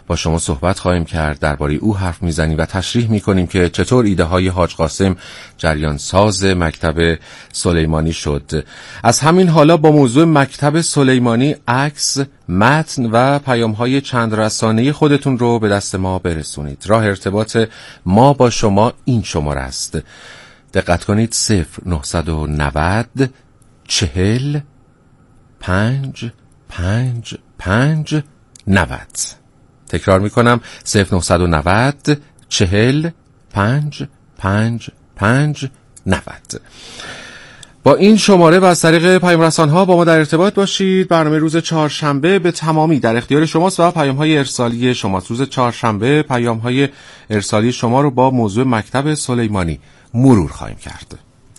با شما صحبت خواهیم کرد، درباره او حرف میزنیم و تشریح میکنیم که چطور ایده های حاج قاسم جریان ساز مکتب سلیمانی شد. از همین حالا با موضوع مکتب سلیمانی عکس، متن و پیام های چند رسانه‌ای خودتون رو به دست ما برسونید. راه ارتباط ما با شما این شماره است. دقت کنید 0990 40 5 5 5 90. تکرار میکنم 0990 40 5 5 5 90. با این شماره و از طریق پیام رسان‌ها با ما در ارتباط باشید. برنامه روز چهارشنبه به تمامی در اختیار شماست و پیام‌های ارسالی شماست. روز چهارشنبه پیام‌های ارسالی شما رو با موضوع مکتب سلیمانی مرور خواهیم کرد.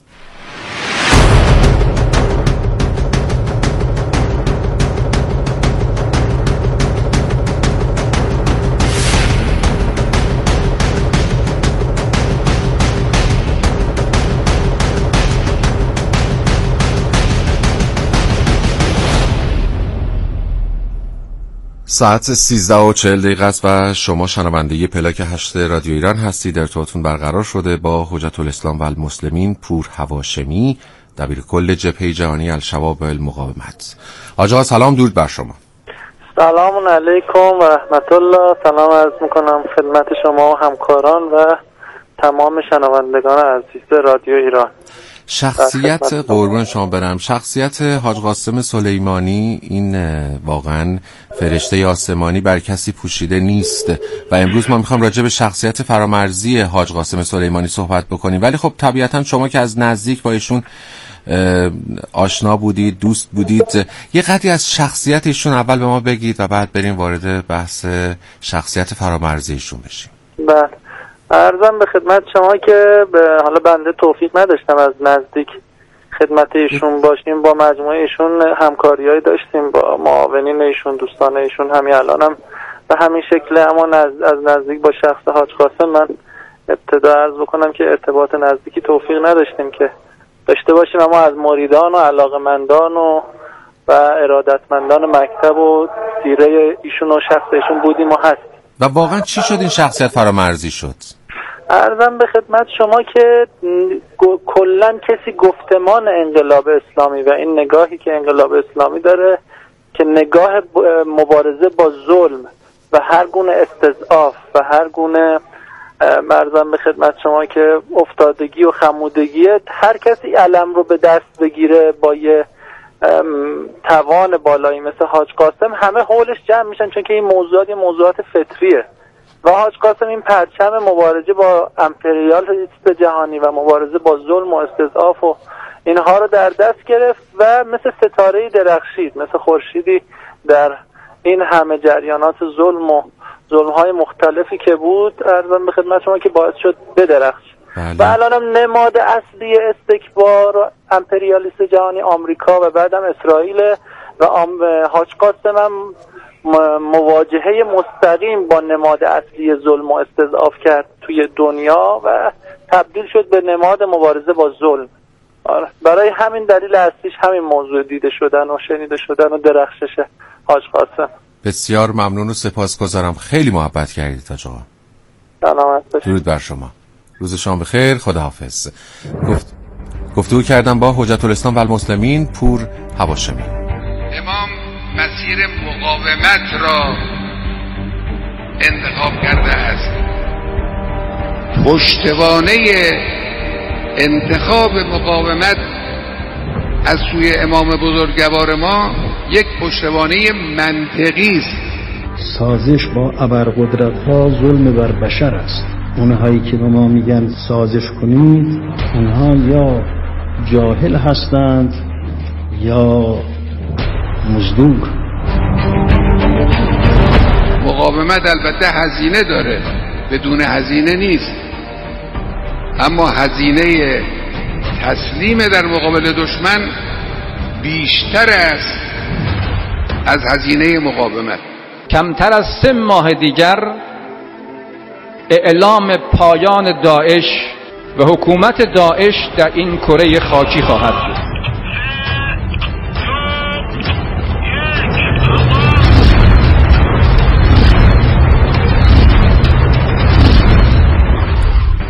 ساعت 13:40 است و شما شنونده پلاک 8 رادیو ایران هستید. ارتباطتون برقرار شده با حجت الاسلام و المسلمین پور هواشمی، دبیر کل جبهه جهانی الشباب المقاومت. آقا سلام، درود بر شما. سلام علیکم و رحمت الله. سلام عرض میکنم خدمت شما و همکاران و تمام شنوندگان عزیز رادیو ایران. شخصیت قربان شما برم، شخصیت حاج قاسم سلیمانی این واقعا فرشته آسمانی بر کسی پوشیده نیست و امروز ما میخوام راجع به شخصیت فرامرزی حاج قاسم سلیمانی صحبت بکنیم. ولی خب طبیعتا شما که از نزدیک با ایشون آشنا بودید، دوست بودید، یه قدری از شخصیت ایشون اول به ما بگید و بعد بریم وارد بحث شخصیت فرامرزی ایشون بشیم. بله، عرضم به خدمت شما که حالا بنده توفیق نداشتم از نزدیک خدمت ایشون باشیم، با مجموعه ایشون همکاریایی داشتیم، با معاونین ایشون، دوستان ایشون، همین الانم به همین شکل. اما از نزدیک با شخص حاج قاسم من ابتدا عرض بکنم که ارتباط نزدیکی توفیق نداشتیم که داشته باشیم، اما از مریدان و علاقمندان و ارادتمندان مکتب و سیره ایشون و شخص ایشون بودیم و هستیم. و واقعا چی شد این شخصیت فرامرزی شد؟ عرضم به خدمت شما که کلن کسی گفتمان انقلاب اسلامی و این نگاهی که انقلاب اسلامی داره که نگاه مبارزه با ظلم و هر گونه استضعاف و هر گونه عرضم به خدمت شما که افتادگی و خمودگی هر کسی علم رو به دست بگیره با یه توان بالایی مثل حاج قاسم، همه حولش جمع میشن، چون که این موضوعات یه موضوعات فطریه و حاج قاسم این پرچم مبارزه با امپریالیسم جهانی و مبارزه با ظلم و استضعاف و اینها رو در دست گرفت و مثل ستاره‌ای درخشید، مثل خورشیدی در این همه جریانات ظلم و ظلم‌های مختلفی که بود، عرضم به خدمت شما که باعث شد بدرخش. و الانم نماد اصلی استکبار و امپریالیسم جهانی آمریکا و بعدم اسرائیل و حاج قاسم هم مواجهه مستقیم با نماد اصلی ظلم و استضعاف کرد توی دنیا و تبدیل شد به نماد مبارزه با ظلم. برای همین دلیل اصلیش همین موضوع دیده شدن و شنیده شدن و درخشش حاج قاسم. بسیار ممنون و سپاسگزارم، خیلی محبت کردید حاج آقا. سلامت باشید. درود بر شما، روز شما بخیر، خداحافظ. گفتگو کردم با حجت الاسلام و المسلمین پور هواشمی. امام مسیر مقاومت را انتخاب کرده است. پشتوانه انتخاب مقاومت از سوی امام بزرگوار ما یک پشتوانه منطقی است. سازش با ابرقدرت‌ها ظلم بر بشر است. اونهایی که به ما میگن سازش کنید، اونها یا جاهل هستند یا مزدور. مقاومت البته هزینه داره، بدون هزینه نیست، اما هزینه تسلیم در مقابل دشمن بیشتر است از هزینه مقاومت. کمتر از 3 ماه دیگر اعلام پایان داعش و حکومت داعش در این کره خاکی خواهد بود.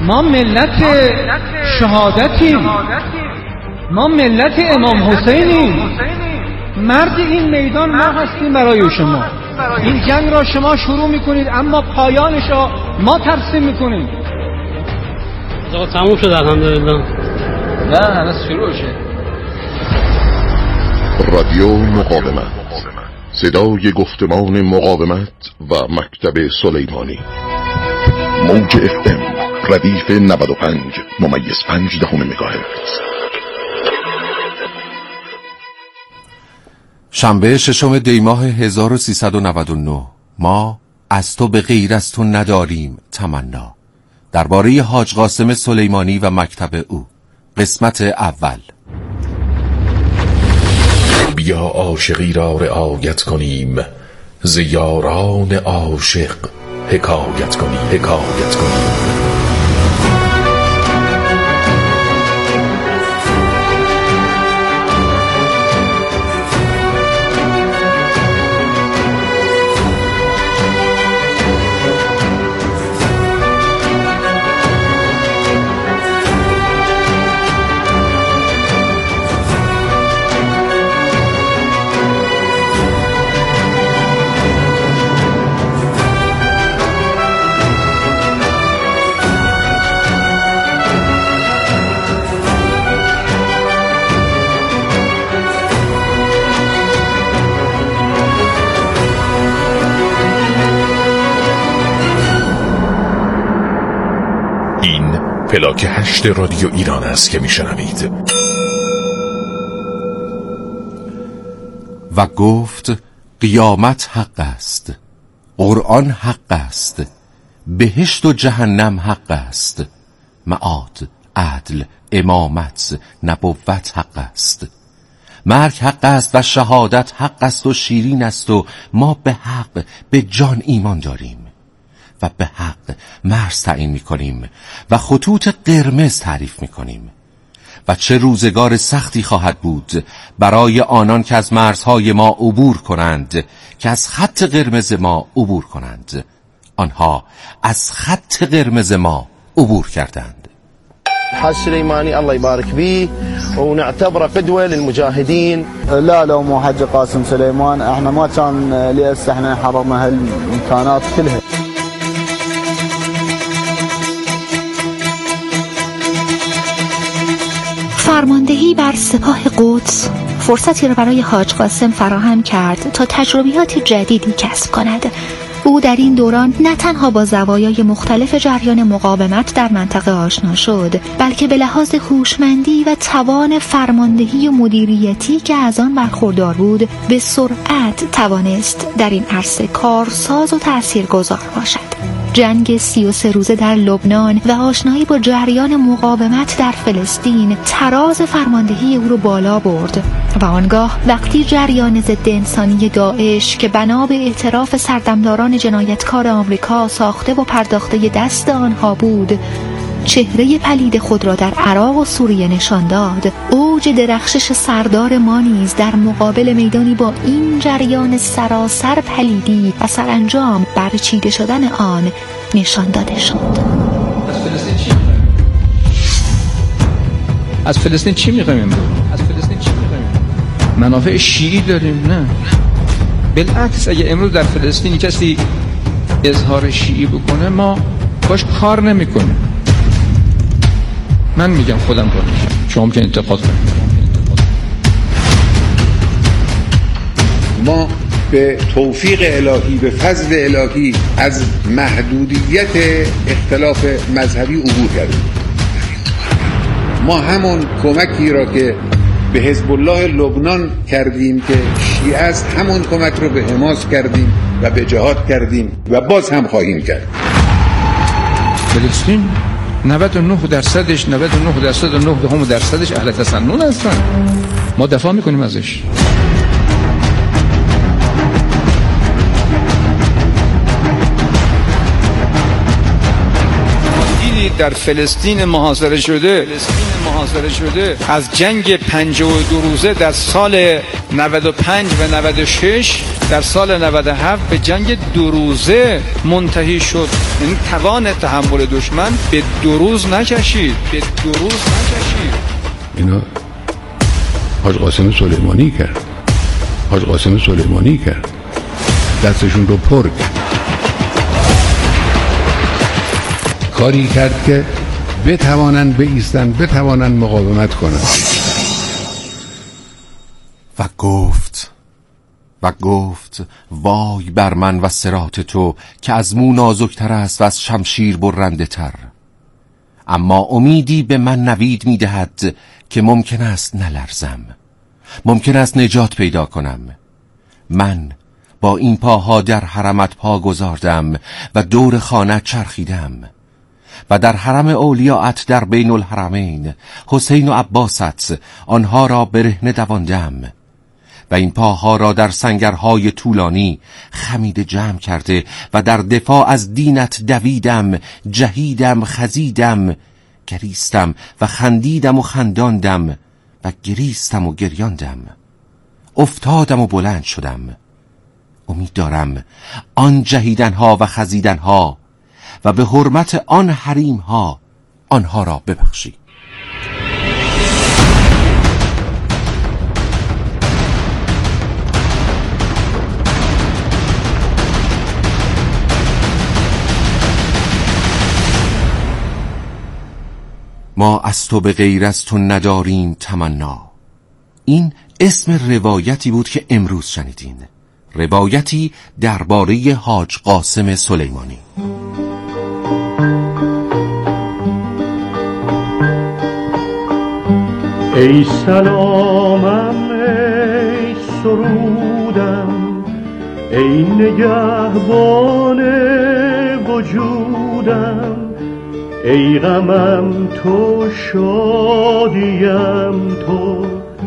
ما ملت شهادتیم، ما ملت امام حسینیم. مرد این میدان ما هستیم برای شما. این جنگ را شما شروع میکنید اما پایانش را ما ترسیم میکنیم. تموم شد الحمدلله. نه هنوز شروع شه. رادیو مقاومت، صدای گفتمان مقاومت و مکتب سلیمانی. موج FM ردیف 95.5 مگاهرتز. شنبه 6 دی ماه 1399. ما از تو به غیر از تو نداریم تمنا. درباره حاج قاسم سلیمانی و مکتب او. قسمت اول. بیا عاشقی را رعایت کنیم، ز یاران عاشق حکایت کنیم. پلاک 8 رادیو ایران است که میشنوید. و گفت قیامت حق است، قرآن حق است، بهشت و جهنم حق است، معاد، عدل، امامت، نبوت حق است، مرگ حق است و شهادت حق است و شیرین است و ما به حق به جان ایمان داریم و به حق مرز تعیین می‌کنیم و خطوط قرمز تعریف می‌کنیم. و چه روزگار سختی خواهد بود برای آنان که از مرزهای ما عبور کنند، که از خط قرمز ما عبور کنند. آنها از خط قرمز ما عبور کردند. حاج سليماني الله يبارك به ونعتبره قدوة للمجاهدين. لا لو مو حج قاسم سليمان احنا ما كان ليس احنا حرمنا هالامكانات كلها. فرماندهی بر سپاه قدس فرصتی را برای حاج قاسم فراهم کرد تا تجربیات جدیدی کسب کند. او در این دوران نه تنها با زوایای مختلف جریان مقاومت در منطقه آشنا شد، بلکه به لحاظ هوشمندی و توان فرماندهی و مدیریتی که از آن برخوردار بود، به سرعت توانست در این عرصه کارساز و تاثیرگذار باشد. جنگ 33 روزه در لبنان و آشنایی با جریان مقاومت در فلسطین تراز فرماندهی او را بالا برد و آنگاه وقتی جریان ضد انسانی داعش که بنا به اعتراف سردمداران جنایتکار آمریکا ساخته و پرداخته دست آنها بود، چهره پلید خود را در عراق و سوریه نشان داد، اوج درخشش سردار ما نیز در مقابل میدانی با این جریان سراسر پلیدی و سرانجام برچیده شدن آن نشان داده شد. از فلسطین چی می‌خوایم؟ منافع شیعی داریم؟ نه، بالعکس اگه امروز در فلسطین کسی اظهار شیعی بکنه ما باش کار نمی‌کنیم. من میگم خودم کنم، شما که انتقاد کنید. ما به توفیق الهی، به فضل الهی از محدودیت اختلاف مذهبی عبور کردیم. ما همون کمکی را که به حزب الله لبنان کردیم که شیعه است، همون کمک رو به حماس کردیم و به جهاد کردیم و باز هم خواهیم کرد. فلسطین 99%ش 99.9% اهل تسنن هستن. ما دفاع میکنیم ازش. دیدید در فلسطین محاصره شده از جنگ 52 روزه در سال 95 و 96 در سال 97 به جنگ 2 روزه منتهی شد. یعنی توان تحمل دشمن به 2 روز نکشید. اینا حاج قاسم سلیمانی کرد. دستشون رو پر کرد. کاری کرد که بتوانند بایستند، بتوانند مقاومت کنند. و گفت وای بر من و صراط تو که از مو نازکتر است و از شمشیر برنده تر. اما امیدی به من نوید میدهد که ممکن است نلرزم، ممکن است نجات پیدا کنم. من با این پاها در حرمت پا گذاردم و دور خانه چرخیدم و در حرم اولیاءت در بین الحرمین حسین و عباست آنها را برهنه دواندم و این پاها را در سنگرهای طولانی خمیده جمع کرده و در دفاع از دینت دویدم، جهیدم، خزیدم، گریستم و خندیدم و خنداندم و گریستم و گریاندم، افتادم و بلند شدم. امید دارم آن جهیدنها و خزیدنها و به حرمت آن حریمها آنها را ببخشی. ما از تو به غیر از تو نداریم تمنا. این اسم روایتی بود که امروز شنیدین، روایتی درباره حاج قاسم سلیمانی. ای سلامم، ای سرودم، ای نگهبان وجودم، ای غمم تو، شادیم تو،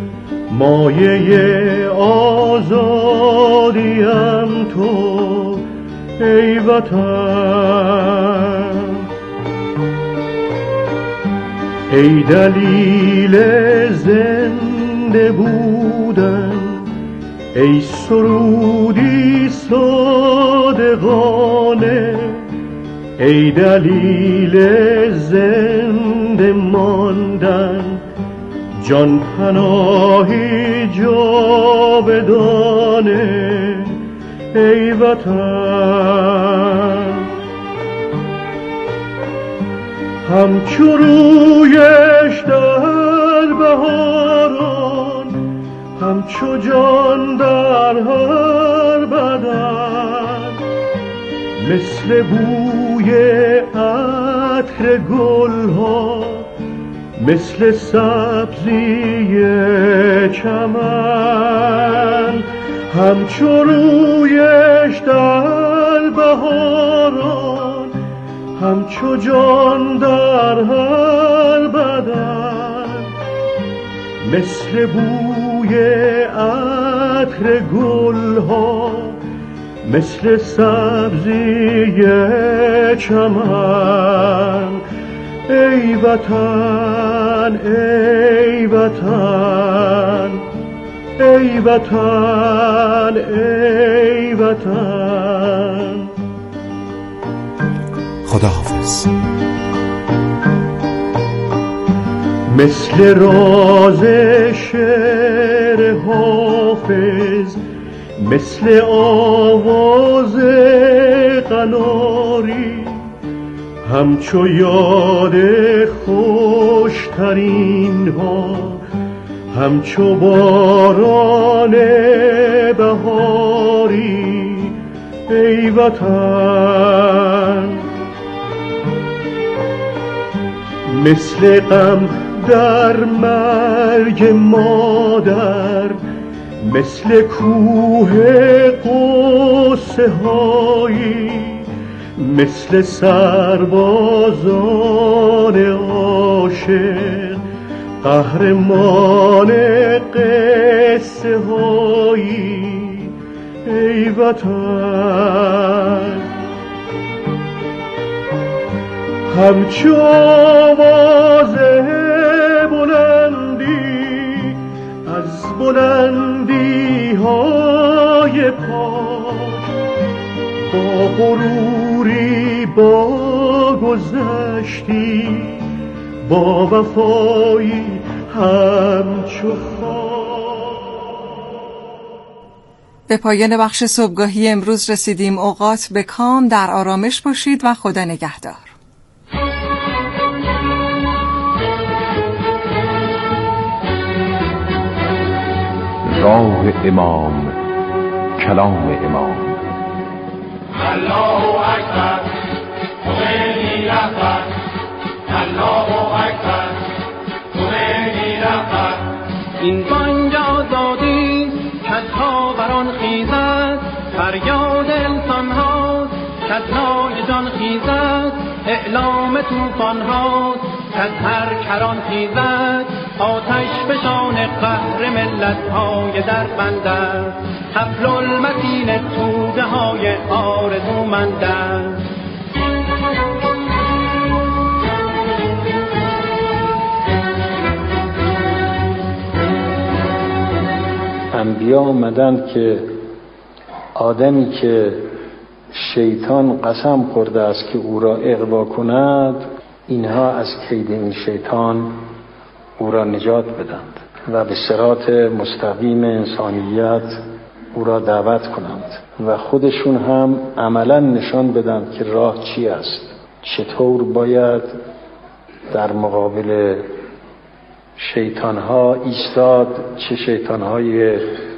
مایه آزادیم تو، ای وطن، ای دلیل زنده بودن، ای سرودی صادقانه، ای دلیل زنده ماندن، جان پناهی جاودانه، ای وطن. همچو رویش در بهاران، همچو جان در هر بدن، مثل بوی عطر گلها، مثل سبزی چمن، همچو رویش در بهاران، همچو جان در هر بدن، مثل بوی عطر گلها، مثل سبزی چمن، ای وطن، ای وطن، ای وطن، ای وطن. خداحافظ. مثل راز شعر حافظ، مثل آواز قناری، همچو یاد خوشترین ها، همچو باران بهاری، ای وطن. مثل غم در مرگ مادر، مثل کوه قصه هایی، مثل سربازان عاشق، قهرمان قصه هایی، ای وطن. همچو آواز بلندی از بلندی های پاک با غروری با گذشتی با وفایی همچو به پایان بخش صبحگاهی امروز رسیدیم. اوقات به کام، در آرامش باشید و خدا نگهدار. راه امام، کلام امام. الله اکبر، خمینی رهبر. الله اکبر، خمینی رهبر. این بانگ آزادی کز خاوران خیزد، فریاد انسان هاست کز نای جان خیزد، اعلام طوفان هاست کز هر کران خیزد، آتش فشان قهر ملت های در بند است، حبل المتین توده های آرزومند است. انبیا آمدند که آدمی که شیطان قسم خورده است که او را اغوا کند، اینها از کید این شیطان او را نجات بدند و به صراط مستقیم انسانیت او را دعوت کنند و خودشون هم عملا نشان بدند که راه چی است، چطور باید در مقابل شیطانها ایستاد، چه شیطانهای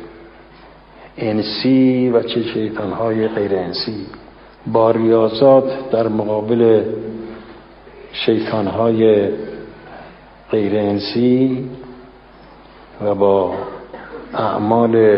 انسی و چه شیطانهای غیر انسی، با ریاضات در مقابل شیطانهای غیر انسی و با اعمال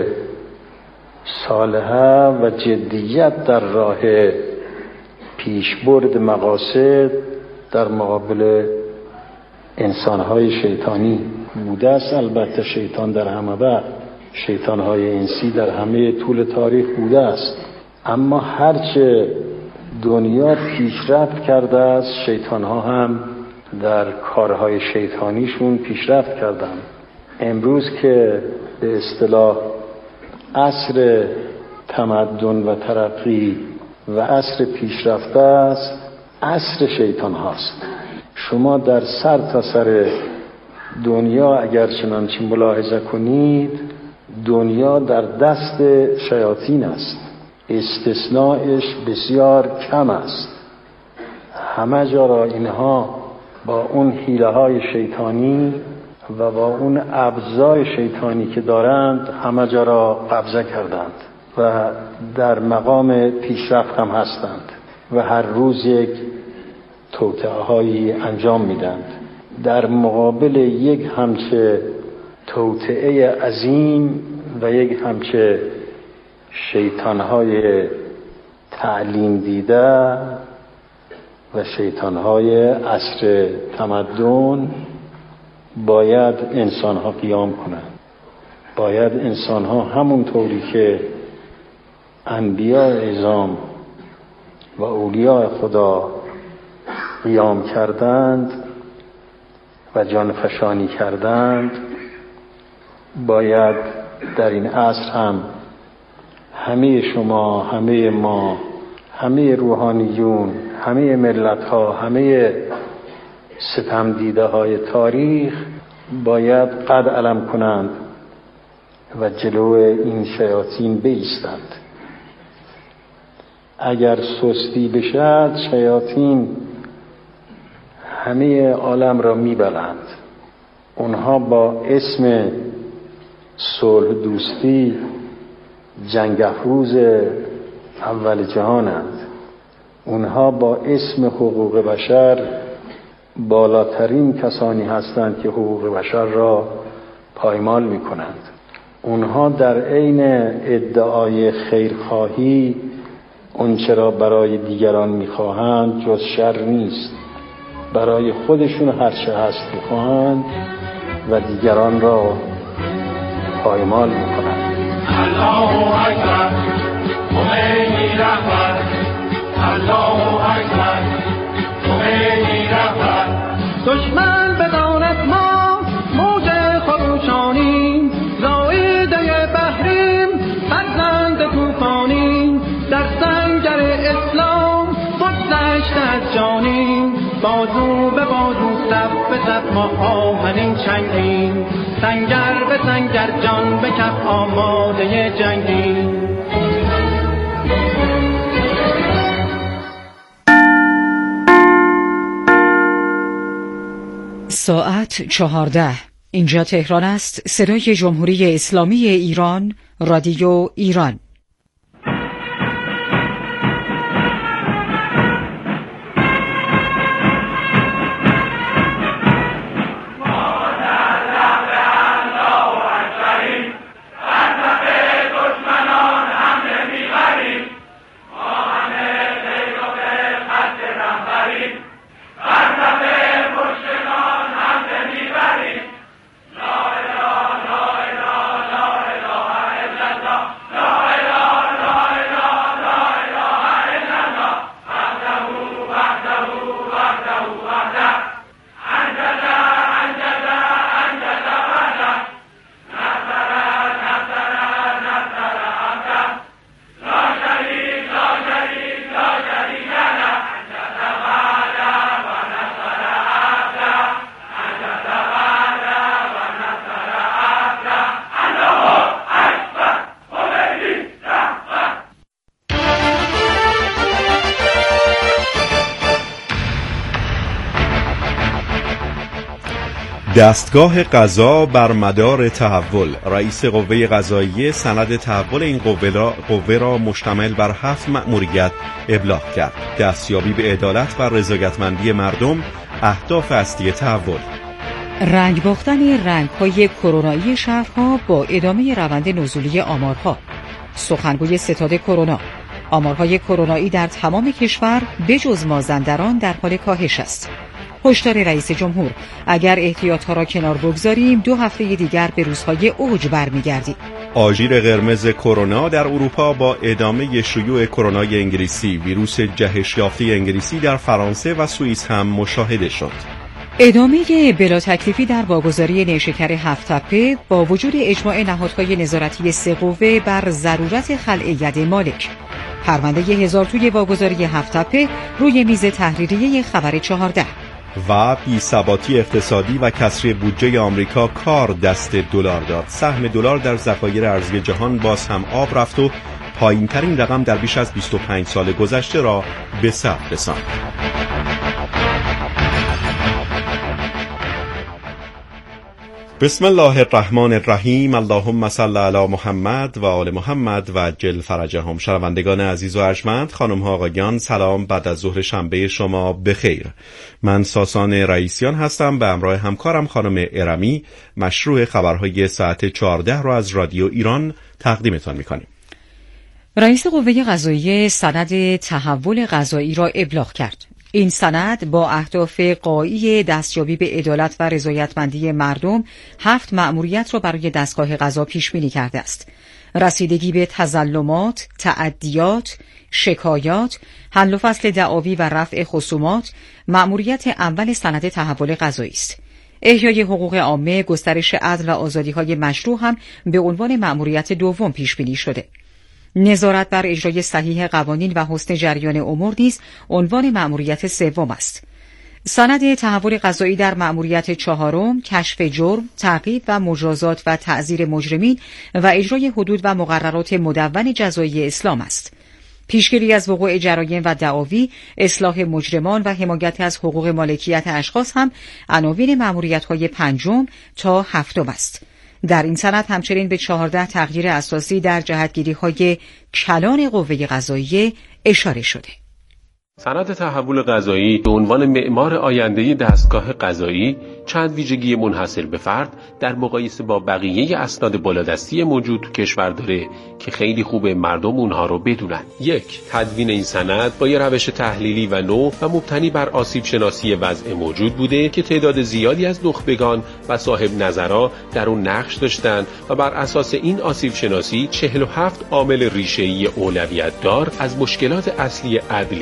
صالحه و جدیت در راه پیشبرد مقاصد در مقابل انسانهای شیطانی بوده است. البته شیطان در همه وقت، شیطانهای انسی در همه طول تاریخ بوده است، اما هرچه دنیا پیشرفت کرده است شیطانها هم در کارهای شیطانیشون پیشرفت کردند. امروز که به اصطلاح عصر تمدن و ترقی و عصر پیشرفته است، عصر شیطان هاست. شما در سر تا سر دنیا اگر چنانچه ملاحظه کنید، دنیا در دست شیاطین است، استثناءش بسیار کم است. همه جا را اینها با اون حیله های شیطانی و با اون ابزار شیطانی که دارند همه جا را قبضه کردند و در مقام پیشرفت هم هستند و هر روز یک توطئه‌هایی انجام میدند. در مقابل یک همچه توطئه عظیم و یک همچه شیطانهای تعلیم دیده و شیطانهای عصر تمدن باید انسانها قیام کنند. باید انسانها همونطوری که انبیاء اعظام و اولیاء خدا قیام کردند و جانفشانی کردند، باید در این عصر هم همه شما، همه ما، همه روحانیون، همه ملت ها، همه ستم دیده های تاریخ باید قد علم کنند و جلو این شیاطین بایستند. اگر سستی بشد شیاطین همه عالم را میبرند. اونها با اسم صلح دوستی جنگ افروز اول جهانند. اونها با اسم حقوق بشر بالاترین کسانی هستند که حقوق بشر را پایمال میکنند. اونها در عین ادعای خیرخواهی اونچه را برای دیگران میخواهند جز شر نیست، برای خودشون هرچه هست میخواهند و دیگران را پایمال میکنند. الله اکبر، خمینی رهبر. الله اکبر، خمینی بازو به بازو صف به صف ما آهنین چنگیم سنگر به سنگر جان به کف آماده جنگیم ساعت 14. اینجا تهران است. صدای جمهوری اسلامی ایران، رادیو ایران. دستگاه قضا بر مدار تحول. رئیس قوه قضاییه سند تحول این قوه را مشتمل بر 7 مأموریت ابلاغ کرد. دستیابی به عدالت و رضایتمندی مردم اهداف اصلی تحول. رنگ باختن رنگ‌های کرونایی شهرها با ادامه روند نزولی آمارها. سخنگوی ستاد کرونا: آمارهای کرونایی در تمام کشور بجز مازندران در حال کاهش است. هشدار رئیس جمهور: اگر احتیاطها را کنار بگذاریم 2 هفته دیگر به روزهای اوج برمیگردیم. آژیر قرمز کرونا در اروپا با ادامه شیوع کرونای انگلیسی. ویروس جهش یافته انگلیسی در فرانسه و سوئیس هم مشاهده شد. ادامه بلا تکلیفی در واگذاری نیشکر هفت‌تپه با وجود اجماع نهادهای نظارتی 3 قوه بر ضرورت خلع ید مالک. پرونده 1000 توی واگذاری هفت‌تپه روی میز تحریریه خبر 14. و بی‌ثباتی اقتصادی و کسری بودجه آمریکا کار دست دلار داد. سهم دلار در ذخایر ارزی جهان باز هم آب رفت و پایین‌ترین رقم در بیش از 25 سال گذشته را به ثبت رساند. بسم الله الرحمن الرحیم. اللهم صل علی محمد و آل محمد و عجل فرجهم. شنوندگان عزیز و ارجمند، خانم ها آقایان، سلام بعد از ظهر شنبه شما بخیر. من ساسان رئیسیان هستم به همراه همکارم خانم ارمی. مشروع خبرهای ساعت 14 را از رادیو ایران تقدیمتان می‌کنیم. رئیس قوه قضاییه سند تحول قضایی را ابلاغ کرد. این سند با اهداف غایی دستیابی به عدالت و رضایتمندی مردم 7 مأموریت را برای دستگاه قضا پیش بینی کرده است. رسیدگی به تظلمات، تعدیات، شکایات، حل و فصل دعاوی و رفع خصومات مأموریت اول سند تحول قضایی است. احیای حقوق عامه، گسترش عدل و آزادی‌های مشروع هم به عنوان مأموریت دوم پیش بینی شده. نظارت بر اجرای صحیح قوانین و حسن جریان امور نیز عنوان مأموریت سوم است. سند تحول قضایی در مأموریت 4 کشف جرم، تعقیب و مجازات و تعزیر مجرمین و اجرای حدود و مقررات مدون جزایی اسلام است. پیشگیری از وقوع جرایم و دعاوی، اصلاح مجرمان و حمایت از حقوق مالکیت اشخاص هم عناوین مأموریت‌های 5 تا 7 است. در این سند همچنین به 14 تغییر اساسی در جهتگیری‌های کلان قوه قضاییه اشاره شده. سند تحول قضایی به عنوان معمار آینده دستگاه قضایی چند ویژگی منحصر به فرد در مقایسه با بقیه اسناد بالادستی موجود تو کشور داره که خیلی خوبه مردم اونها رو بدونن. 1. تدوین این سند با یه روش تحلیلی و نو و مبتنی بر آسیب شناسی وضع موجود بوده که تعداد زیادی از نخبگان و صاحب نظرها در اون نقش داشتن و بر اساس این آسیب شناسی 47 عامل ریشه‌ای اولویت دار از مشکلات اصلی عدلیه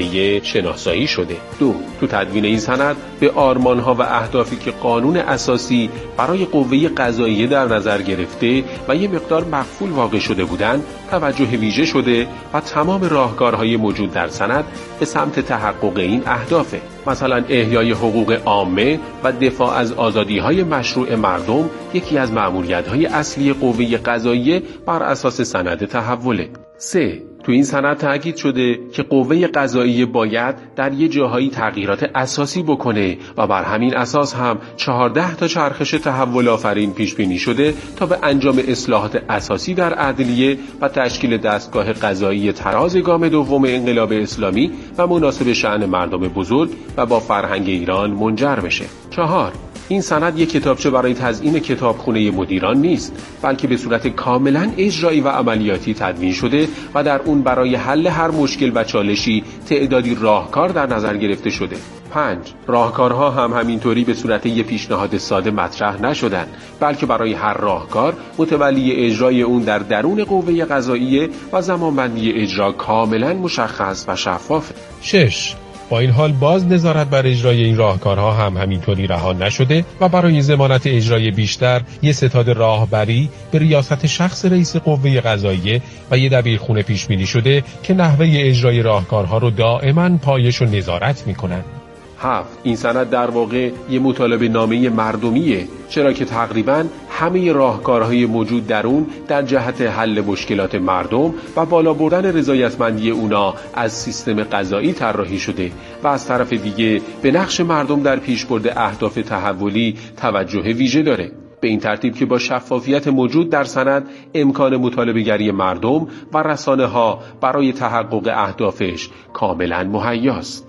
شناسایی شده. 2. تو تدوین این سند به آرمان‌ها و اهدافی که قانون اساسی برای قوه قضاییه در نظر گرفته و یه مقدار مغفول واقع شده بودند توجه ویژه شده و تمام راهکارهای موجود در سند به سمت تحقق این اهدافه. مثلا احیای حقوق عامه و دفاع از آزادی‌های مشروع مردم یکی از مأموریت‌های اصلی قوه قضاییه بر اساس سند تحوله. 3. تو این سند تاکید شده که قوه قضاییه باید در یه جاهایی تغییرات اساسی بکنه و بر همین اساس هم 14 تا چرخش تحول آفرین پیش بینی شده تا به انجام اصلاحات اساسی در عدلیه و تشکیل دستگاه قضایی تراز گام دوم انقلاب اسلامی و مناسب شأن مردم بزرگ و با فرهنگ ایران منجر بشه. 4. این سند یک کتابچه برای تزیین کتابخونه مدیران نیست، بلکه به صورت کاملا اجرایی و عملیاتی تدوین شده و در اون برای حل هر مشکل و چالشی تعدادی راهکار در نظر گرفته شده. 5. راهکارها هم همینطوری به صورت یک پیشنهاد ساده مطرح نشدن، بلکه برای هر راهکار متولی اجرای اون در درون قوه قضاییه و زمانبندی اجرا کاملا مشخص و شفافه. 6. با این حال باز نظارت بر اجرای این راهکارها هم همینطوری رها نشده و برای ضمانت اجرای بیشتر یک ستاد راهبری به ریاست شخص رئیس قوه قضاییه و یک دبیرخونه پیش بینی شده که نحوه اجرای راهکارها رو دائما پایش و نظارت میکنن. 7. این سند در واقع یه مطالبه نامه مردمیه، چرا که تقریباً همه راهکارهای موجود در اون در جهت حل مشکلات مردم و بالا بردن رضایتمندی اونا از سیستم قضایی طراحی شده و از طرف دیگه به نقش مردم در پیشبرد اهداف تحولی توجه ویژه داره. به این ترتیب که با شفافیت موجود در سند امکان مطالبه‌گری مردم و رسانه‌ها برای تحقق اهدافش کاملاً مهیاست.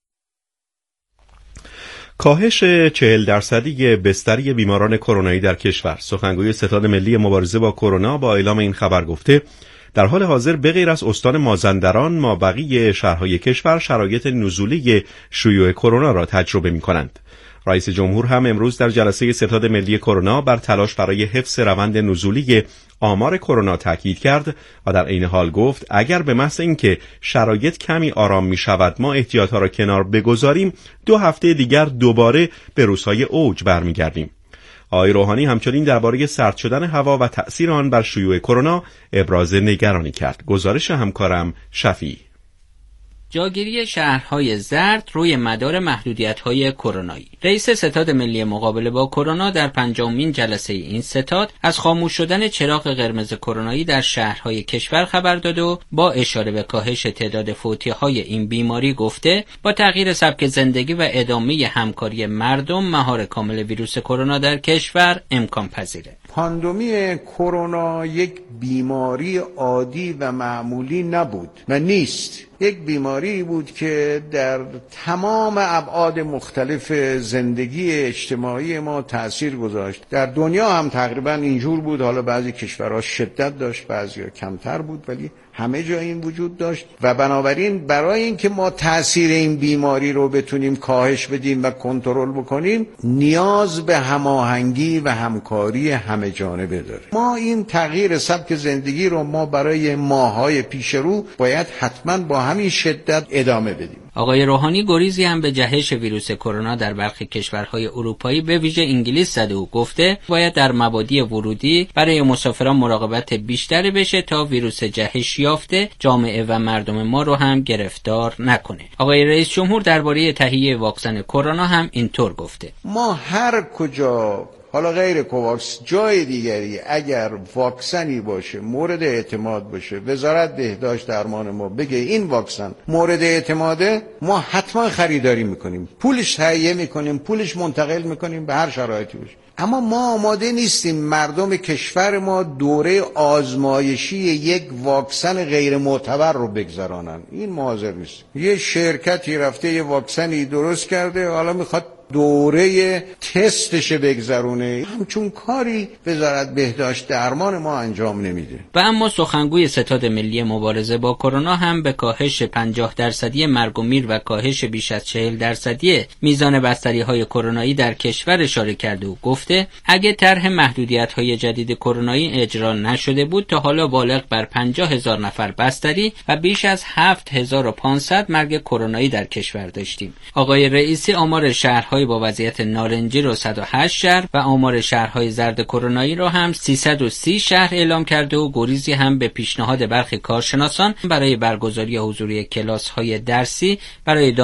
کاهش 40% بستری بیماران کرونایی در کشور. سخنگوی ستاد ملی مبارزه با کرونا با اعلام این خبر گفته در حال حاضر به غیر از استان مازندران مابقی شهرهای کشور شرایط نزولی شیوع کرونا را تجربه می‌کنند. رئیس جمهور هم امروز در جلسه ستاد ملی کرونا بر تلاش برای حفظ روند نزولی آمار کرونا تاکید کرد و در عین حال گفت اگر به محض اینکه شرایط کمی آرام می شود ما احتیاطها را کنار بگذاریم 2 هفته دیگر دوباره به روزهای اوج برمیگردیم. آقای روحانی همچنین درباره سرد شدن هوا و تأثیر آن بر شیوع کرونا ابراز نگرانی کرد. گزارش همکارم شفیع. جاگیری شهرهای زرد روی مدار محدودیت‌های کرونایی. رئیس ستاد ملی مقابله با کرونا در 50مین جلسه این ستاد از خاموش شدن چراغ قرمز کرونایی در شهرهای کشور خبر داد و با اشاره به کاهش تعداد فوتی‌های این بیماری گفته با تغییر سبک زندگی و ادامه همکاری مردم مهار کامل ویروس کرونا در کشور امکان پذیره. پاندمی کرونا یک بیماری عادی و معمولی نبود و نیست. یک بیماری بود که در تمام ابعاد مختلف زندگی اجتماعی ما تأثیر گذاشت. در دنیا هم تقریبا اینجور بود، حالا بعضی کشورها شدت داشت، بعضی ها کمتر بود، ولی همه جا این وجود داشت و بنابراین برای اینکه ما تأثیر این بیماری رو بتونیم کاهش بدیم و کنترل بکنیم نیاز به هماهنگی و همکاری همه جانبه داره. ما این تغییر سبک زندگی رو ما برای ماه‌های پیش رو باید حتما با همین شدت ادامه بدیم. آقای روحانی گریزی هم به جهش ویروس کرونا در برخی کشورهای اروپایی به ویژه انگلیس زده و گفته باید در مبادی ورودی برای مسافران مراقبت بیشتری بشه تا ویروس جهش یافته جامعه و مردم ما رو هم گرفتار نکنه. آقای رئیس جمهور درباره تهیه واکسن کرونا هم اینطور گفته: ما هر کجا حالا غیر کوواکس جای دیگری اگر واکسنی باشه مورد اعتماد باشه، وزارت بهداشت درمان ما بگه این واکسن مورد اعتماده، ما حتما خریداری میکنیم، پولش تهیه میکنیم، پولش منتقل میکنیم به هر شرایطی باشه. اما ما آماده نیستیم مردم کشور ما دوره آزمایشی یک واکسن غیر معتبر رو بگذرانن. این ما حاضر نیست. یه شرکتی رفته یه واکسنی درست کرده، حالا میخواد دوره تستش بگذرونه، همچون کاری وزارت بهداشت درمان ما انجام نمیده. و اما سخنگوی ستاد ملی مبارزه با کرونا هم به کاهش 50% مرگ و میر و کاهش بیش از 40% میزان بستری‌های کرونایی در کشور اشاره کرده و گفته اگه طرح محدودیت‌های جدید کرونایی اجرا نشده بود تا حالا بالغ بر 50,000 نفر بستری و بیش از 7,500 مرگ کرونایی در کشور داشتیم. آقای رئیسی آمار شهرهای با وضعیت نارنجی رو 108 شهر و آمار شهرهای زرد کرونایی رو هم 330 شهر اعلام کرده و گریزی هم به پیشنهاد برخی کارشناسان برای برگزاری حضوری کلاس‌های درسی برای